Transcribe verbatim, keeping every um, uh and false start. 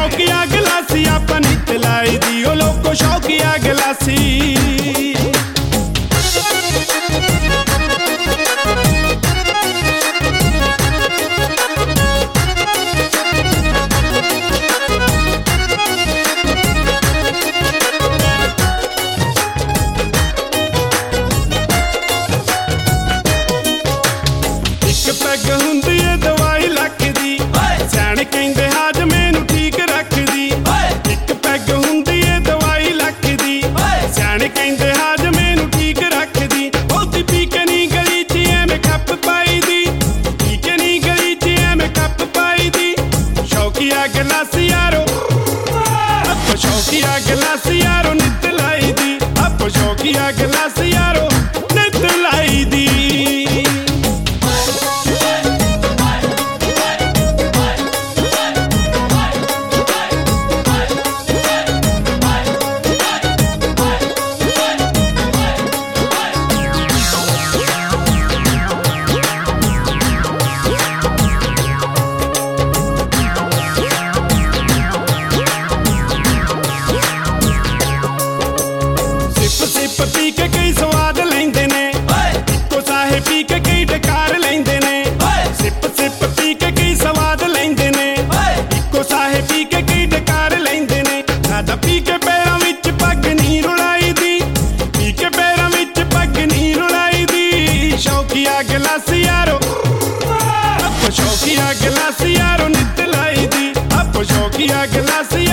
शौकिया गिलासी आपा नित लाई दी ओ लोको शौकिया गिलासी। पैग हुंदी है दवाई लख दी सियाणे कहंदे हाजमे नूं ठीक रखदी। इक पैग हुंदी है दवाई लख दी सियाणे कहंदे हाजमे नूं ठीक रखदी। बहुती पी के नी गली च एवें खप पाई दी, पी के नी गली च एवें खप पाई दी। शौकिया गिलासी यारो आपो शौकिया गिलासी यारो नित लाई दी, आपो शौकिया गिलासी यारो नित लाई दी। सिप पी के कई स्वाद लेंदे ने, इको साहे पी के कई डकार लेंदे ने। सिप सिप पी के कई स्वाद लेंदे ने, इको साहे पी के कई डकार लेंदे ने। सादा पी के पैरां विच पग नी रुलाई दी, पी के पैरां विच पग नी रुलाई दी। शौकिया गिलासी यारो आपो शौकिया गिलासी यारो नित लाई दी, आपो शौकिया गिलासी